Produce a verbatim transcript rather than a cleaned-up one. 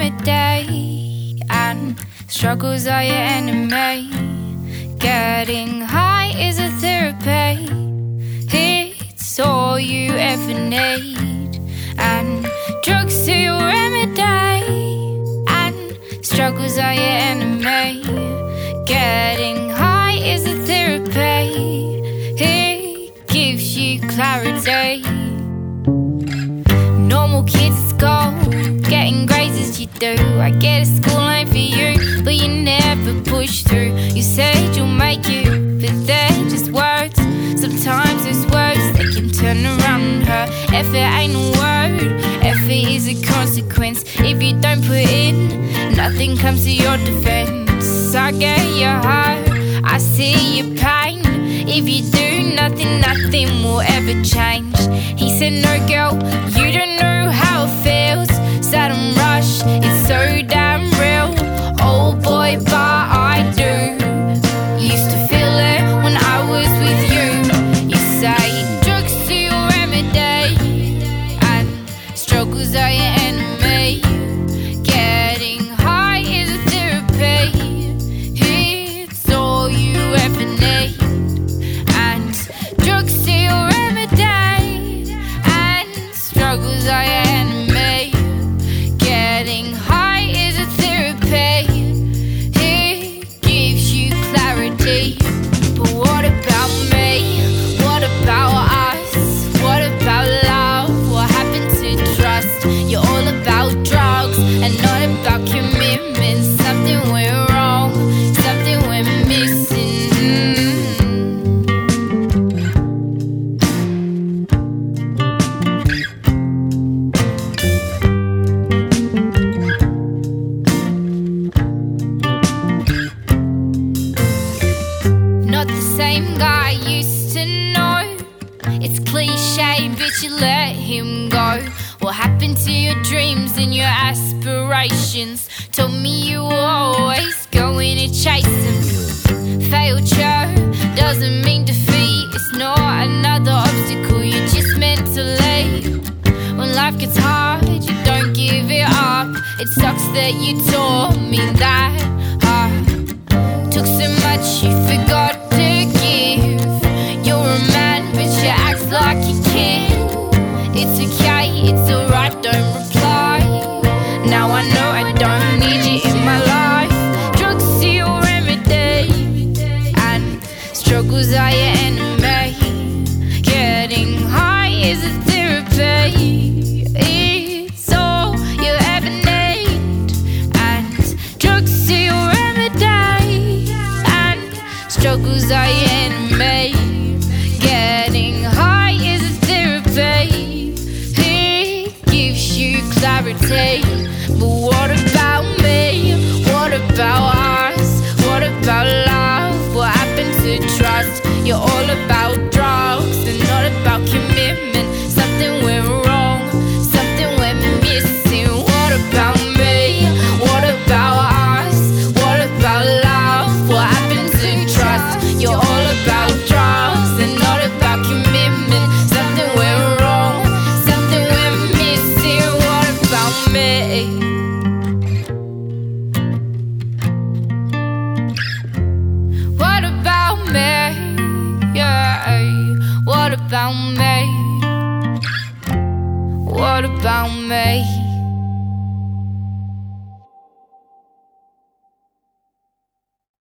remedy, and struggles are your enemy. Getting high is a therapy, it's all you ever need. And drugs are your remedy, and struggles are your enemy. Getting high is a therapy, it gives you clarity. Normal kids at school, getting grades as you do. I get a school line for you, but you never push through. You said you'll make it, but they're just words. Sometimes those words, they can turn around and hurt. Effort ain't a word, effort is a consequence. If you don't put in, nothing comes to your defense. I get your heart, I see your pain. If you do nothing, nothing will ever change. He said, no girl, you don't know how it feels. Sudden rush, it's so damn real. Oh boy, but I do. Used to feel it when I was with you. You say drugs are your remedy, and struggles are your enemy. Getting high is a therapy, it's all you ever need. And drugs are your remedy, and struggles are your enemy. Getting high is a therapy, it gives you clarity. But what about me? What about us? What about love? What happened to trust? You're all about drugs and not about commitment. Something went wrong, something went missing. Not the same guy I used to know. It's cliche, but you let him go. What happened to your dreams and your aspirations? Told me you were always going to chase them. Failure doesn't mean defeat, it's not another obstacle, you're just meant to leave. When life gets hard, you don't give it up. It sucks that you taught me that. uh, Took so much you forgot to give. You're a man, but you act like you can't. It's okay, it's alright, don't reply. Now I know I don't need you in my life. Drugs are your remedy, and struggles are your enemy. Getting high is a therapy, it's all you ever need. And drugs are your remedy, and struggles are your enemy. Getting high is a therapy, it gives you clarity. But what about me? What about us? What about love? What happened to trust? You're all about drugs and not about commitment. Something went wrong, something went missing. What about me? What about us? What about love? What happened to trust? You're all about drugs and not about commitment. Something went wrong, something went missing. What about me? What about me? Yeah. What about me? What about me?